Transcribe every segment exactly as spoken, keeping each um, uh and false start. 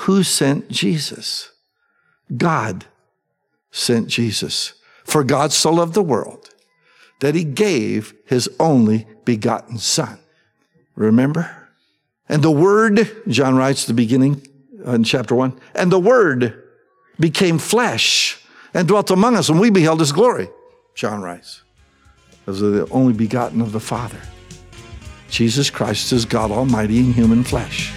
Who sent Jesus? God sent Jesus. For God so loved the world that he gave his only begotten Son. Remember? And the Word, John writes at the beginning in chapter one, and the Word became flesh and dwelt among us, and we beheld his glory, John writes, as the only begotten of the Father. Jesus Christ is God Almighty in human flesh.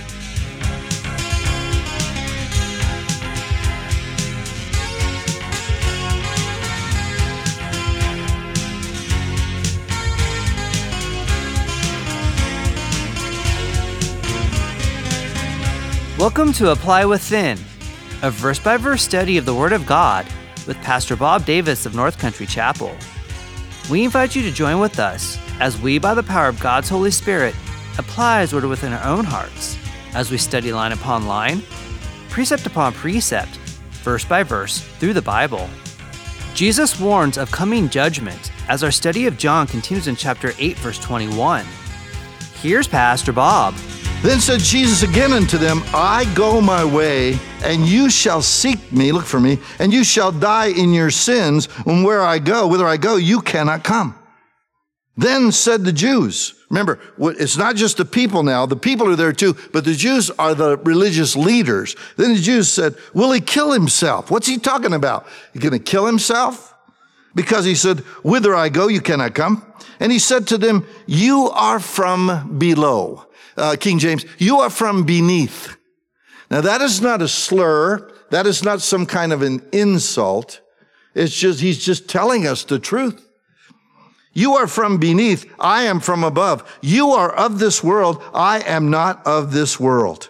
Welcome to Apply Within, a verse-by-verse study of the Word of God with Pastor Bob Davis of North Country Chapel. We invite you to join with us as we, by the power of God's Holy Spirit, apply His Word within our own hearts as we study line upon line, precept upon precept, verse by verse through the Bible. Jesus warns of coming judgment as our study of John continues in chapter eight, verse twenty-one. Here's Pastor Bob. Then said Jesus again unto them, I go my way, and you shall seek me, look for me, and you shall die in your sins, and where I go, whither I go, you cannot come. Then said the Jews, remember, it's not just the people now, the people are there too, but the Jews are the religious leaders. Then the Jews said, will he kill himself? What's he talking about? He going to kill himself? Because he said, whither I go, you cannot come. And he said to them, you are from below. Uh, King James, you are from beneath. Now that is not a slur. That is not some kind of an insult. It's just, he's just telling us the truth. You are from beneath. I am from above. You are of this world. I am not of this world.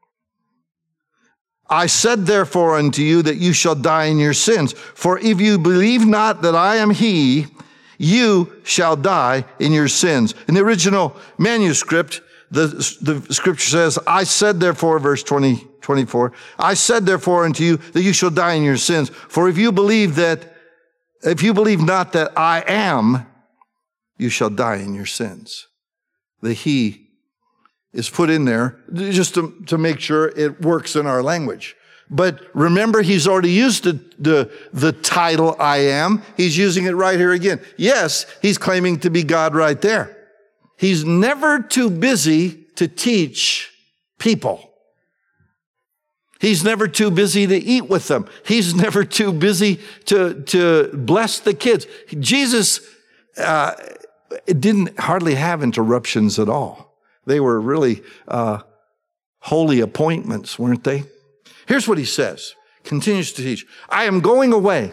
I said therefore unto you that you shall die in your sins. For if you believe not that I am he, you shall die in your sins. In the original manuscript, The, the scripture says, I said therefore, verse twenty, twenty-four, I said therefore unto you that you shall die in your sins. For if you believe that, if you believe not that I am, you shall die in your sins. The he is put in there just to, to make sure it works in our language. But remember, he's already used the, the, the title I am. He's using it right here again. Yes, he's claiming to be God right there. He's never too busy to teach people. He's never too busy to eat with them. He's never too busy to, to bless the kids. Jesus uh, didn't hardly have interruptions at all. They were really uh, holy appointments, weren't they? Here's what he says. Continues to teach. I am going away.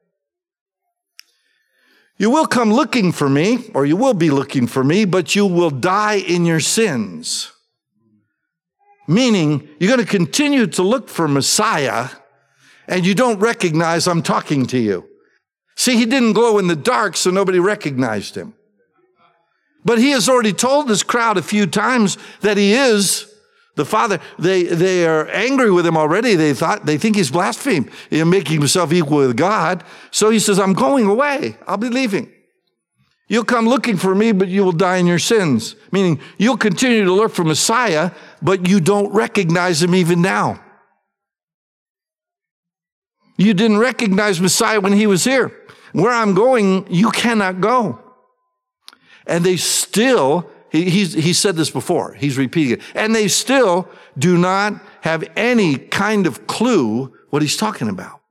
You will come looking for me, or you will be looking for me, but you will die in your sins. Meaning, you're going to continue to look for Messiah, and you don't recognize I'm talking to you. See, he didn't glow in the dark, so nobody recognized him. But he has already told this crowd a few times that he is the Father. They, they are angry with him already. They thought, they think he's blasphemed, you know, making himself equal with God. So he says, I'm going away. I'll be leaving. You'll come looking for me, but you will die in your sins. Meaning you'll continue to look for Messiah, but you don't recognize him even now. You didn't recognize Messiah when he was here. Where I'm going, you cannot go. And they still He, he's, he said this before. He's repeating it. And they still do not have any kind of clue what he's talking about.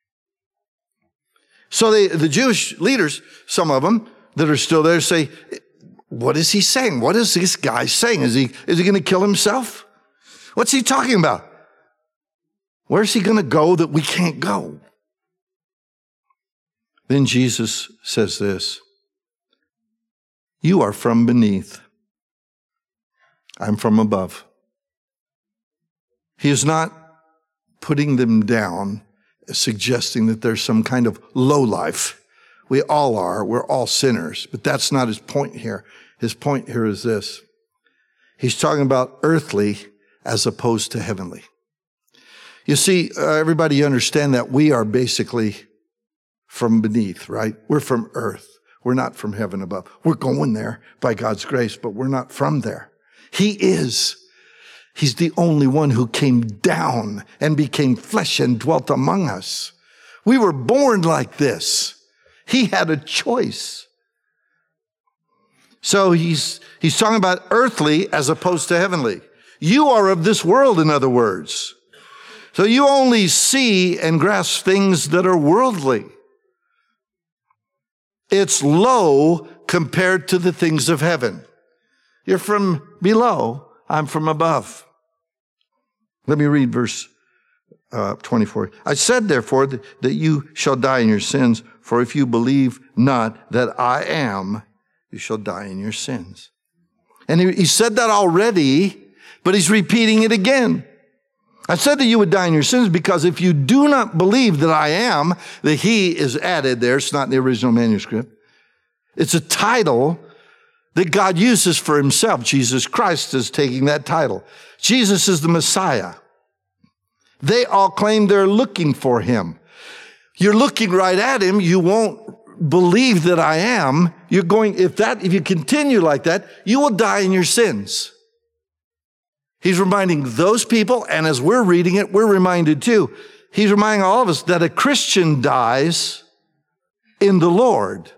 So they, the Jewish leaders, some of them that are still there, say, what is he saying? What is this guy saying? Is he, is he going to kill himself? What's he talking about? Where's he going to go that we can't go? Then Jesus says this, you are from beneath. I'm from above. He is not putting them down, suggesting that there's some kind of low life. We all are. We're all sinners. But that's not his point here. His point here is this. He's talking about earthly as opposed to heavenly. You see, uh, everybody understand that we are basically from beneath, right? We're from earth. We're not from heaven above. We're going there by God's grace, but we're not from there. He is. He's the only one who came down and became flesh and dwelt among us. We were born like this. He had a choice. So he's, he's talking about earthly as opposed to heavenly. You are of this world, in other words. So you only see and grasp things that are worldly. It's low compared to the things of heaven. You're from below, I'm from above. Let me read verse uh, twenty-four. I said, therefore, that, that you shall die in your sins, for if you believe not that I am, you shall die in your sins. And he, he said that already, but he's repeating it again. I said that you would die in your sins because if you do not believe that I am, the he is added there. It's not in the original manuscript. It's a title that God uses for himself. Jesus Christ is taking that title. Jesus is the Messiah. They all claim they're looking for him. You're looking right at him. You won't believe that I am. You're going, if that, if you continue like that, you will die in your sins. He's reminding those people, and as we're reading it, we're reminded too. He's reminding all of us that a Christian dies in the Lord.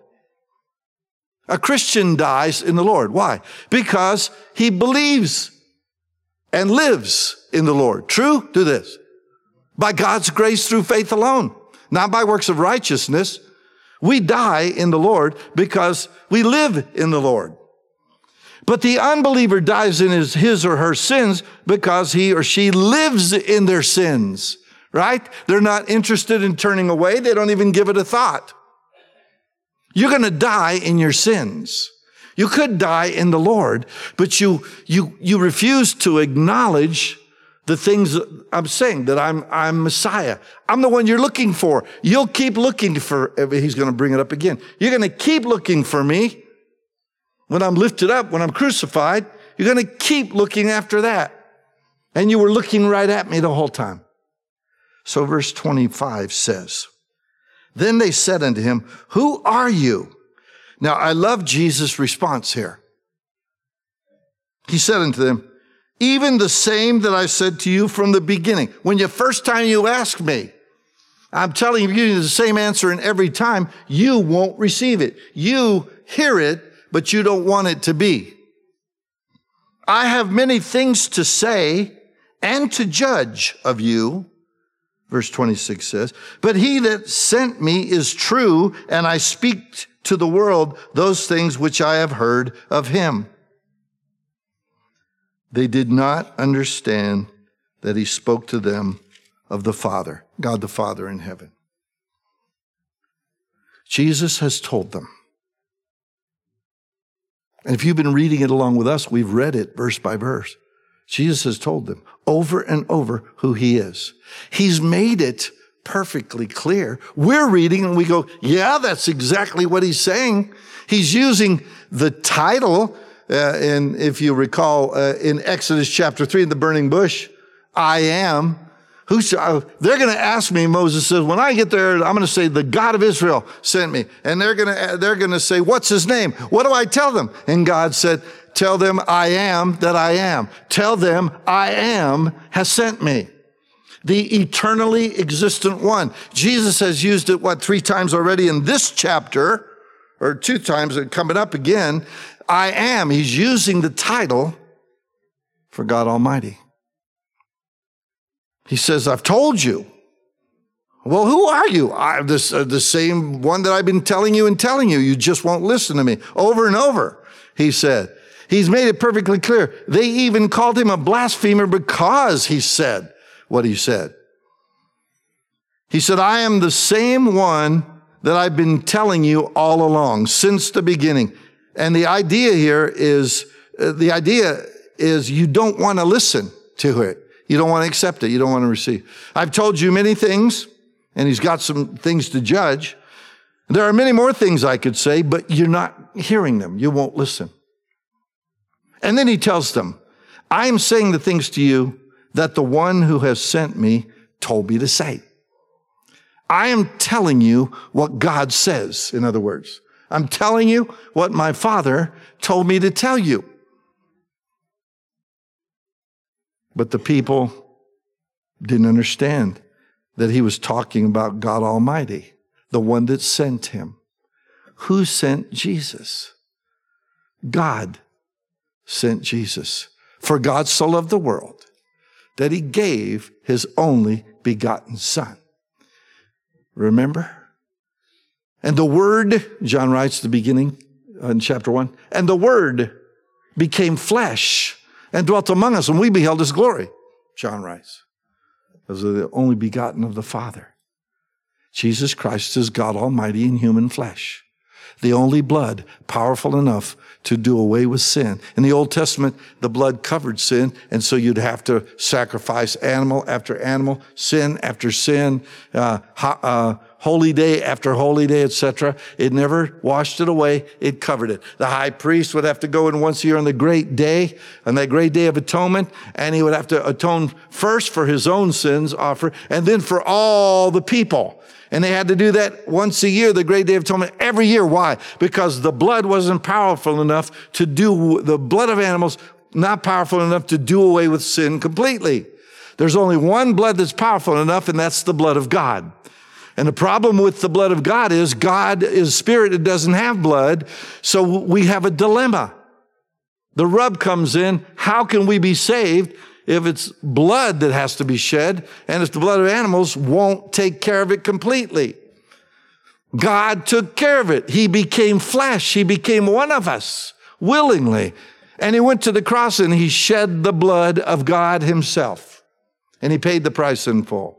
A Christian dies in the Lord. Why? Because he believes and lives in the Lord. True? Do this. By God's grace through faith alone, not by works of righteousness. We die in the Lord because we live in the Lord. But the unbeliever dies in his, his or her sins because he or she lives in their sins, right? They're not interested in turning away. They don't even give it a thought. You're going to die in your sins. You could die in the Lord, but you, you, you refuse to acknowledge the things I'm saying, that I'm, I'm Messiah. I'm the one you're looking for. You'll keep looking for, he's going to bring it up again. You're going to keep looking for me. When I'm lifted up, when I'm crucified, you're going to keep looking after that. And you were looking right at me the whole time. So verse twenty-five says, then they said unto him, who are you? Now, I love Jesus' response here. He said unto them, even the same that I said to you from the beginning. When you first time you asked me, I'm telling you, you the same answer, and every time you won't receive it. You hear it, but you don't want it to be. I have many things to say and to judge of you. Verse twenty-six says, but he that sent me is true, and I speak to the world those things which I have heard of him. They did not understand that he spoke to them of the Father, God the Father in heaven. Jesus has told them. And if you've been reading it along with us, we've read it verse by verse. Jesus has told them over and over who he is. He's made it perfectly clear. We're reading and we go, yeah, that's exactly what he's saying. He's using the title, uh, and if you recall, uh, in Exodus chapter three, in the burning bush, I am. Who shall, they're going to ask me, Moses says, when I get there, I'm going to say, the God of Israel sent me. And they're going to, they're going to say, what's his name? What do I tell them? And God said, tell them I am that I am. Tell them I am has sent me. The eternally existent one. Jesus has used it, what, three times already in this chapter, or two times coming up again. I am. He's using the title for God Almighty. He says, I've told you. Well, who are you? I'm this, uh, the same one that I've been telling you and telling you. You just won't listen to me. Over and over, he said. He's made it perfectly clear. They even called him a blasphemer because he said what he said. He said, I am the same one that I've been telling you all along, since the beginning. And the idea here is, uh, the idea is you don't want to listen to it. You don't want to accept it. You don't want to receive. I've told you many things, and he's got some things to judge. There are many more things I could say, but you're not hearing them. You won't listen. And then he tells them, I am saying the things to you that the one who has sent me told me to say. I am telling you what God says, in other words. I'm telling you what my Father told me to tell you. But the people didn't understand that he was talking about God Almighty, the one that sent him. Who sent Jesus? God sent Jesus. For God so loved the world that he gave his only begotten Son. Remember? And the Word, John writes at the beginning in chapter one, and the Word became flesh and dwelt among us, and we beheld his glory, John writes, as the only begotten of the Father. Jesus Christ is God Almighty in human flesh, the only blood powerful enough to do away with sin. In the Old Testament, the blood covered sin, and so you'd have to sacrifice animal after animal, sin after sin, uh, ho- uh, holy day after holy day, et cetera. It never washed it away. It covered it. The high priest would have to go in once a year on the great day, on that great day of atonement, and he would have to atone first for his own sins, offer, and then for all the people. And they had to do that once a year, the great day of atonement, every year. Why? Because the blood wasn't powerful enough to do, the blood of animals, not powerful enough to do away with sin completely. There's only one blood that's powerful enough, and that's the blood of God. And the problem with the blood of God is God is spirit. It doesn't have blood. So we have a dilemma. The rub comes in. How can we be saved if it's blood that has to be shed, and if the blood of animals won't take care of it completely? God took care of it. He became flesh. He became one of us willingly. And he went to the cross and he shed the blood of God himself. And he paid the price in full.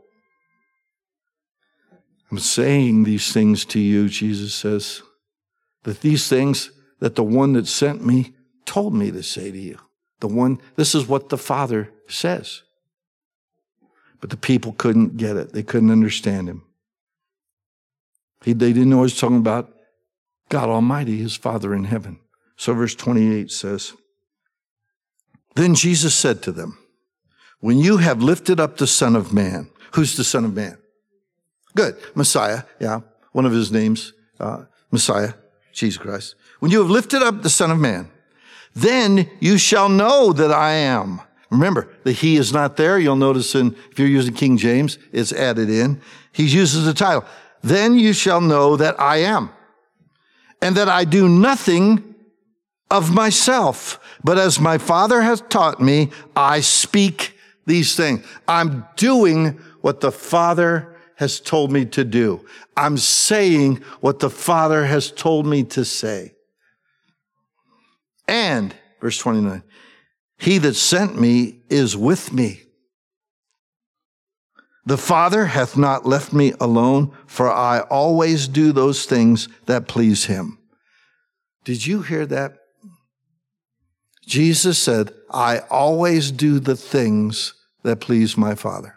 I'm saying these things to you, Jesus says, that these things that the one that sent me told me to say to you. The one, this is what the Father says. But the people couldn't get it. They couldn't understand him. He, they didn't know he was talking about God Almighty, his Father in heaven. So verse twenty-eight says, then Jesus said to them, when you have lifted up the Son of Man, who's the Son of Man? Good, Messiah, yeah, one of his names, uh, Messiah, Jesus Christ. When you have lifted up the Son of Man, then you shall know that I am. Remember, the he is not there. You'll notice in, if you're using King James, it's added in. He uses the title. Then you shall know that I am, and that I do nothing of myself, but as my Father has taught me, I speak these things. I'm doing what the Father has told me to do. I'm saying what the Father has told me to say. And, verse twenty-nine, he that sent me is with me. The Father hath not left me alone, for I always do those things that please him. Did you hear that? Jesus said, I always do the things that please my Father.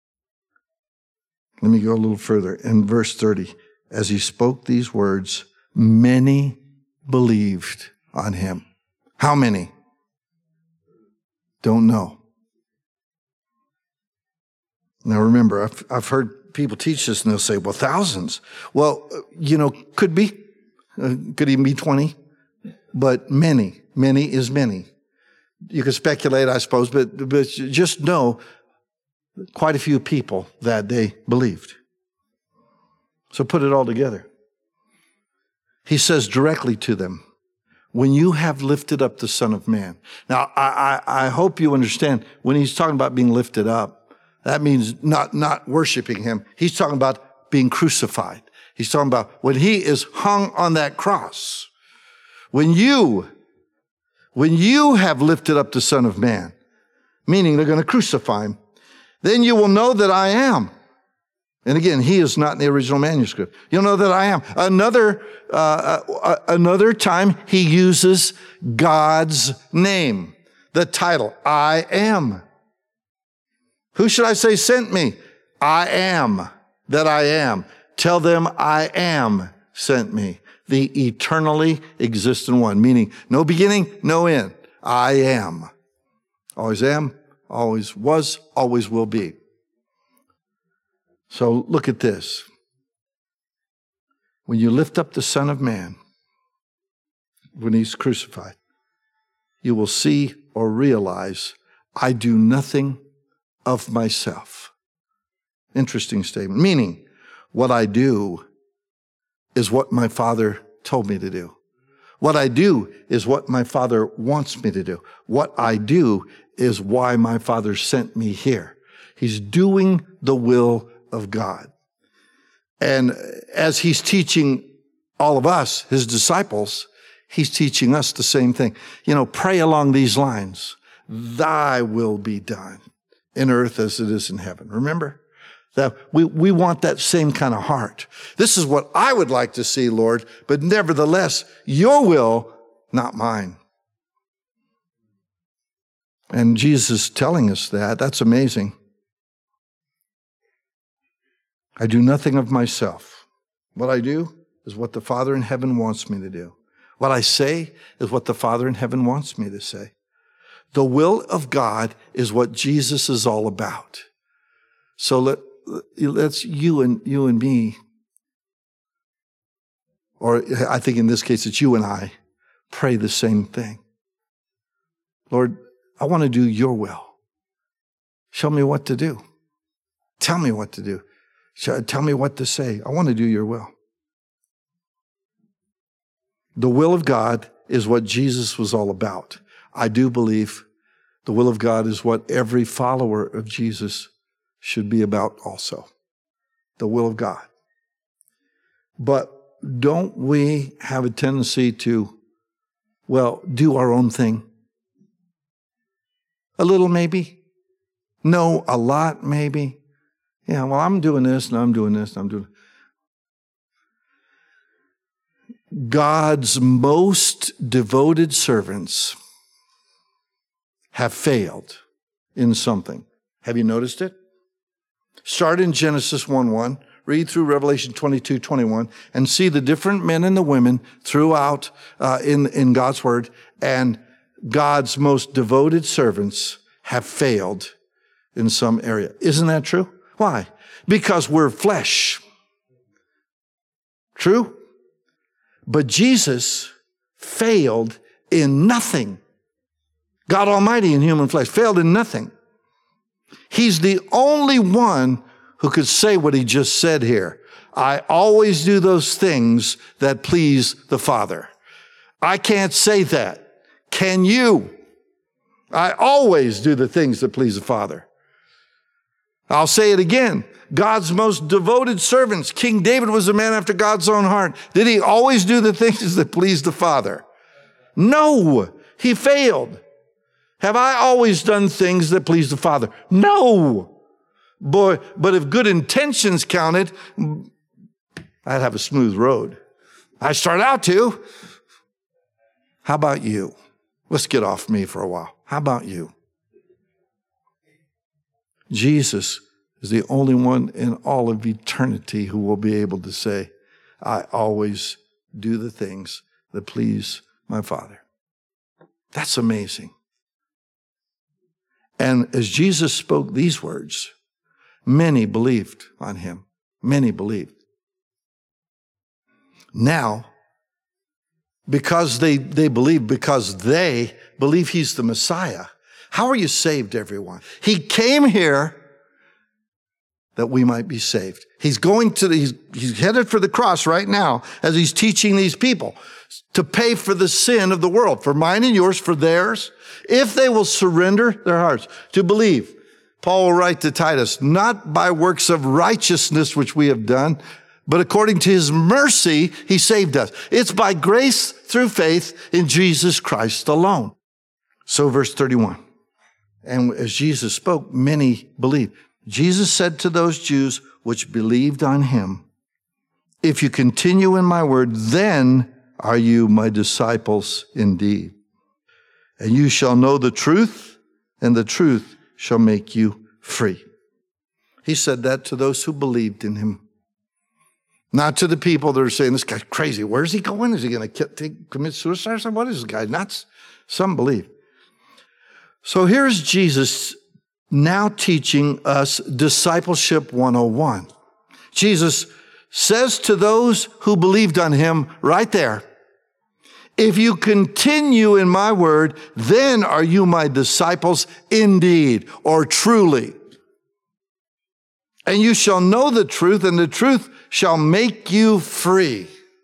Let me go a little further. In verse thirty, as he spoke these words, many believed on him. How many? Don't know. Now remember, I've, I've heard people teach this and they'll say, well, thousands. Well, you know, could be. Uh, could even be twenty. But many. Many is many. You could speculate, I suppose, but, but just know quite a few people that day believed. So put it all together. He says directly to them, when you have lifted up the Son of Man. Now, I, I, I hope you understand, when he's talking about being lifted up, that means not, not worshiping him. He's talking about being crucified. He's talking about when he is hung on that cross. When you, when you have lifted up the Son of Man, meaning they're going to crucify him, then you will know that I am. And again, he is not in the original manuscript. You'll know that I am. Another, uh, uh, another time he uses God's name, the title, I am. Who should I say sent me? I am that I am. Tell them I am sent me. The eternally existent one, meaning no beginning, no end. I am. Always am, always was, always will be. So look at this. When you lift up the Son of Man, when he's crucified, you will see or realize I do nothing of myself. Interesting statement. Meaning, what I do is what my Father told me to do. What I do is what my Father wants me to do. What I do is why my Father sent me here. He's doing the will of God. And as he's teaching all of us, his disciples, he's teaching us the same thing. You know, pray along these lines. Thy will be done in earth as it is in heaven. Remember? That we, we want that same kind of heart. This is what I would like to see, Lord, but nevertheless, your will, not mine. And Jesus telling us that, that's amazing. I do nothing of myself. What I do is what the Father in heaven wants me to do. What I say is what the Father in heaven wants me to say. The will of God is what Jesus is all about. So let, let's you and you and me, or I think in this case it's you and I, pray the same thing. Lord, I want to do your will. Show me what to do. Tell me what to do. Tell me what to say. I want to do your will. The will of God is what Jesus was all about. I do believe the will of God is what every follower of Jesus should be about also. The will of God. But don't we have a tendency to, well, do our own thing? A little maybe. No, a lot maybe. Yeah, well, I'm doing this, and I'm doing this, and I'm doing... God's most devoted servants have failed in something. Have you noticed it? Start in Genesis one one, read through Revelation twenty-two twenty-one, and see the different men and the women throughout uh, in, in God's Word, and God's most devoted servants have failed in some area. Isn't that true? Why? Because we're flesh. True? But Jesus failed in nothing. God Almighty in human flesh failed in nothing. He's the only one who could say what he just said here. I always do those things that please the Father. I can't say that. Can you? I always do the things that please the Father. I'll say it again. God's most devoted servants. King David was a man after God's own heart. Did he always do the things that pleased the Father? No, he failed. Have I always done things that please the Father? No. Boy, but if good intentions counted, I'd have a smooth road. I start out to. How about you? Let's get off me for a while. How about you? Jesus is the only one in all of eternity who will be able to say, I always do the things that please my Father. That's amazing. And as Jesus spoke these words, many believed on him. Many believed. Now, because they, they believe, because they believe he's the Messiah, how are you saved, everyone? He came here that we might be saved. He's going to the, he's, he's headed for the cross right now as he's teaching these people to pay for the sin of the world, for mine and yours, for theirs, if they will surrender their hearts to believe. Paul will write to Titus, not by works of righteousness which we have done, but according to his mercy, he saved us. It's by grace through faith in Jesus Christ alone. So verse thirty-one, and as Jesus spoke, many believed. Jesus said to those Jews which believed on him, if you continue in my word, then are you my disciples indeed. And you shall know the truth, and the truth shall make you free. He said that to those who believed in him. Not to the people that are saying, this guy's crazy. Where's he going? Is he going to commit suicide or something? What is this guy? Nuts? Some believe. So here's Jesus now teaching us discipleship one oh one. Jesus says to those who believed on him right there, If you continue in my word, then are you my disciples indeed, or truly. And you shall know the truth, and the truth shall make you free.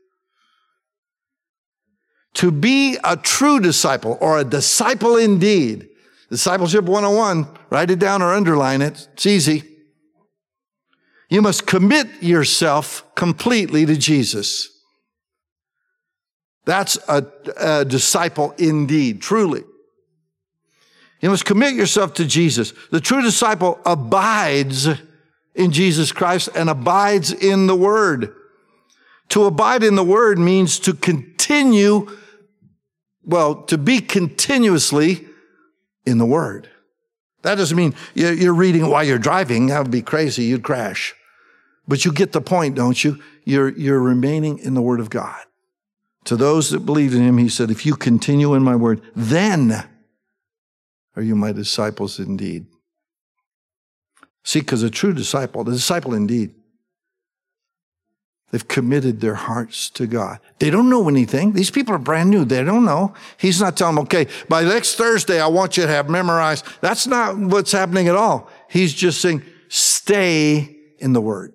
To be a true disciple, or a disciple indeed. Discipleship one oh one, write it down or underline it. It's easy. You must commit yourself completely to Jesus. That's a, a disciple indeed, truly. You must commit yourself to Jesus. The true disciple abides in Jesus Christ and abides in the Word. To abide in the Word means to continue, well, to be continuously in the Word. That doesn't mean you're reading it while you're driving. That would be crazy. You'd crash. But you get the point, don't you? You're, you're remaining in the Word of God. To those that believe in him, he said, if you continue in my word, then are you my disciples indeed. See, because a true disciple, the disciple indeed, they've committed their hearts to God. They don't know anything. These people are brand new. They don't know. He's not telling them, okay, by next Thursday, I want you to have memorized. That's not what's happening at all. He's just saying, stay in the word.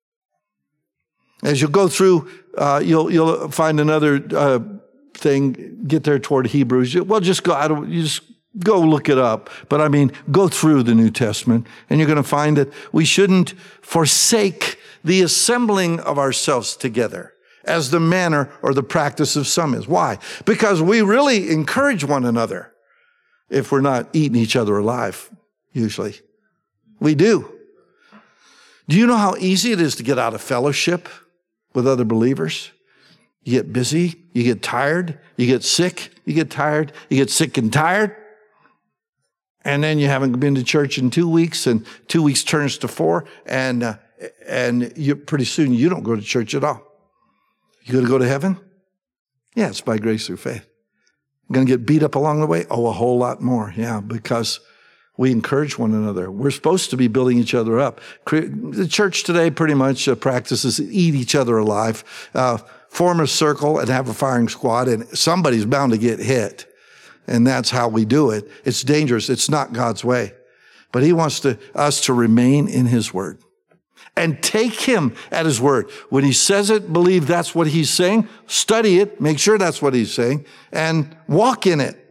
As you go through, uh, you'll you'll find another uh, thing. Get there toward Hebrews. Well, just go. I don't. You just go look it up. But I mean, go through the New Testament, and you're going to find that we shouldn't forsake the assembling of ourselves together, as the manner or the practice of some is. Why? Because we really encourage one another. If we're not eating each other alive, usually we do. Do you know how easy it is to get out of fellowship with other believers? You get busy, you get tired, you get sick, you get tired, you get sick and tired. And then you haven't been to church in two weeks, and two weeks turns to four, and uh, and you pretty soon you don't go to church at all. You going to go to heaven? Yeah, it's by grace through faith. Going to get beat up along the way? Oh, a whole lot more, yeah, because we encourage one another. We're supposed to be building each other up. The church today pretty much uh, practices eat each other alive, uh, form a circle and have a firing squad, and somebody's bound to get hit. And that's how we do it. It's dangerous. It's not God's way. But he wants to, us to remain in his word and take him at his word. When he says it, believe that's what he's saying. Study it. Make sure that's what he's saying and walk in it.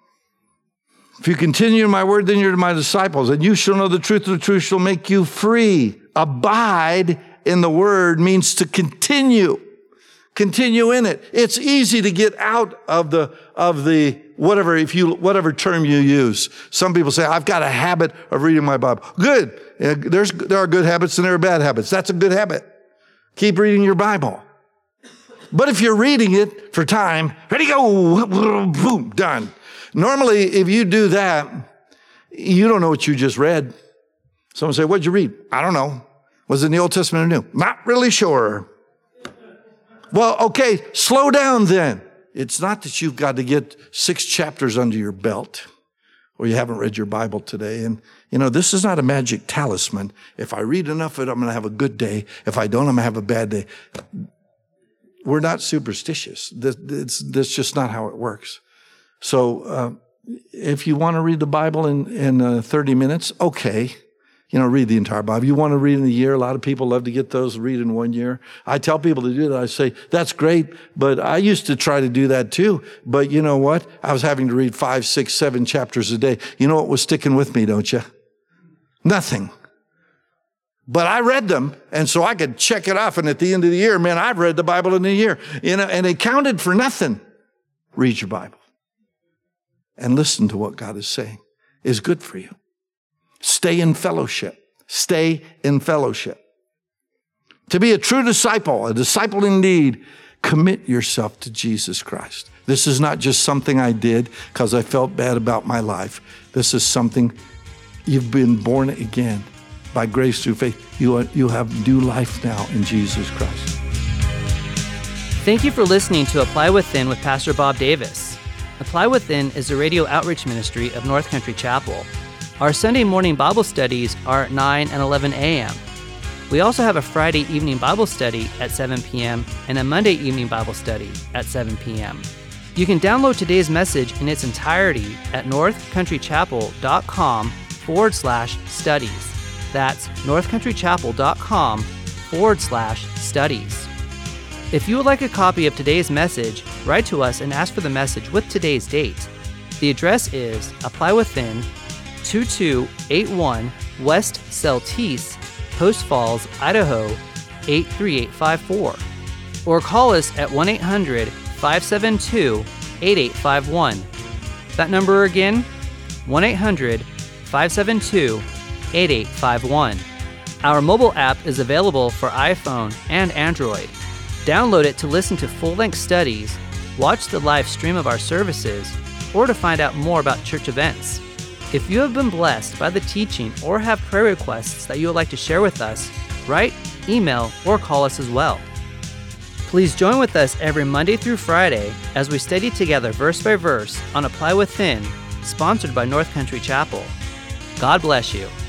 If you continue in my word, then you're my disciples, and you shall know the truth, and the truth shall make you free. Abide in the word means to continue. Continue in it. It's easy to get out of the, of the, whatever, if you, whatever term you use. Some people say, I've got a habit of reading my Bible. Good. There's, there are good habits and there are bad habits. That's a good habit. Keep reading your Bible. But if you're reading it for time, ready, go, boom, done. Normally, if you do that, you don't know what you just read. Someone say, what'd you read? I don't know. Was it in the Old Testament or New? Not really sure. Well, okay, slow down then. It's not that you've got to get six chapters under your belt or you haven't read your Bible today. And, you know, this is not a magic talisman. If I read enough of it, I'm going to have a good day. If I don't, I'm going to have a bad day. We're not superstitious. That's just not how it works. So uh, if you want to read the Bible in, in uh, thirty minutes, okay. You know, read the entire Bible. You want to read in a year. A lot of people love to get those, read in one year. I tell people to do that. I say, that's great, but I used to try to do that too. But you know what? I was having to read five, six, seven chapters a day. You know what was sticking with me, don't you? Nothing. But I read them, and so I could check it off. And at the end of the year, man, I've read the Bible in a year. You know, and it counted for nothing. Read your Bible and listen to what God is saying is good for you. Stay in fellowship. Stay in fellowship. To be a true disciple, a disciple indeed, commit yourself to Jesus Christ. This is not just something I did because I felt bad about my life. This is something you've been born again by grace through faith. You, are, you have new life now in Jesus Christ. Thank you for listening to Apply Within with Pastor Bob Davis. Apply Within is a radio outreach ministry of North Country Chapel. Our Sunday morning Bible studies are at nine and eleven a.m. We also have a Friday evening Bible study at seven p.m. and a Monday evening Bible study at seven p.m. You can download today's message in its entirety at northcountrychapel.com forward slash studies. That's northcountrychapel.com forward slash studies. If you would like a copy of today's message, write to us and ask for the message with today's date. The address is Apply Within, two two eight one West Celtice, Post Falls, Idaho, eight three eight five four. Or call us at one eight hundred five seven two eight eight five one. That number again, one eight hundred five seven two eight eight five one. Our mobile app is available for iPhone and Android. Download it to listen to full-length studies, watch the live stream of our services, or to find out more about church events. If you have been blessed by the teaching or have prayer requests that you would like to share with us, write, email, or call us as well. Please join with us every Monday through Friday as we study together verse by verse on Apply Within, sponsored by North Country Chapel. God bless you.